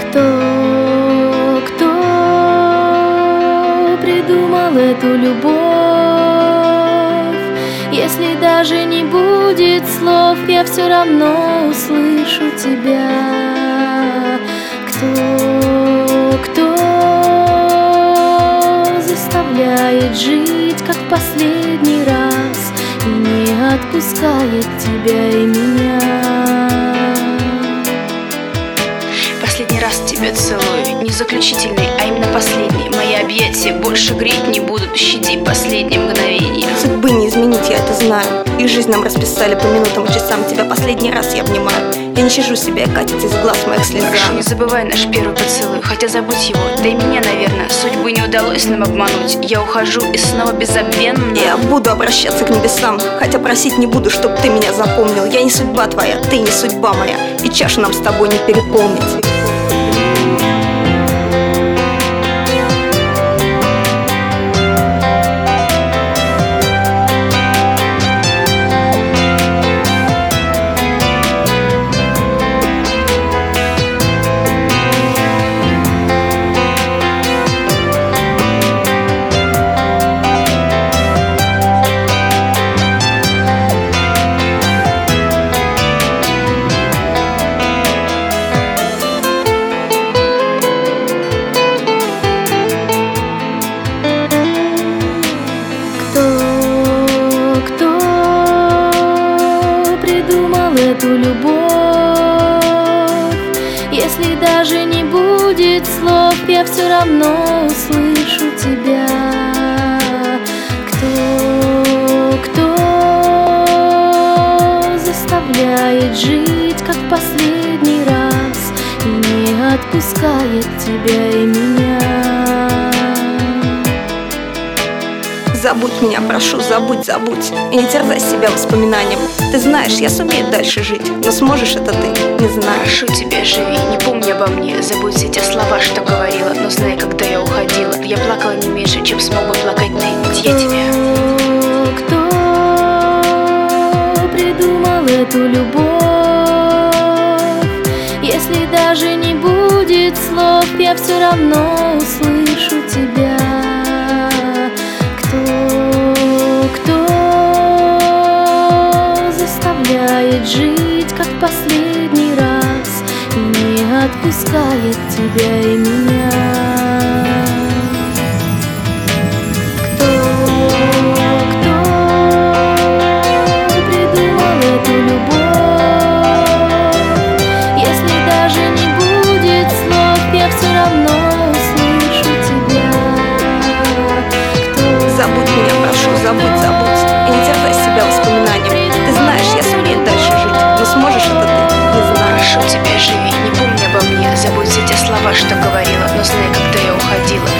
Кто придумал эту любовь? Если даже не будет слов, я все равно услышу тебя. Кто заставляет жить, как в последний раз, и не отпускает тебя и меня? Последний раз тебя целую, не заключительный, а именно последний. Мои объятия больше греть не будут, щади последние мгновения. Судьбы не изменить, я это знаю. И жизнь нам расписали по минутам и часам. Тебя последний раз я обнимаю. Я не щажу себя, и катится из глаз моих слеза. Прошу, не забывай наш первый поцелуй, хотя забудь его, да и меня, наверное. Судьбы не удалось нам обмануть. Я ухожу и снова беззабвенно. Я буду обращаться к небесам, хотя просить не буду, чтоб ты меня запомнил. Я не судьба твоя, ты не судьба моя, и чашу нам с тобой не переполнить. Эту любовь, если даже не будет слов, я все равно услышу тебя. Кто заставляет жить, как в последний раз, и не отпускает тебя и меня? Забудь меня, прошу, забудь. И не терзай себя воспоминанием. Ты знаешь, я сумею дальше жить, но сможешь это ты, не знаю. Прошу тебя, живи, не помни обо мне. Забудь все те слова, что говорила. Но знай, когда я уходила, я плакала не меньше, чем смог бы плакать ты. Ведь я тебя. Кто придумал эту любовь? Если даже не будет слов, я все равно услышу тебя. Кто заставляет жить, как в последний раз, и не отпускает тебя и меня? Кто придумал эту любовь? Если даже не будет слов, я все равно услышу тебя. Забудь меня, прошу, забудь. И не терзай себя воспоминанием. Ты знаешь, я сумею дальше жить, но сможешь это ты, не знаю. Прошу тебя, живи, не помни обо мне. Забудь все те слова, что говорила. Но знай, когда я уходила,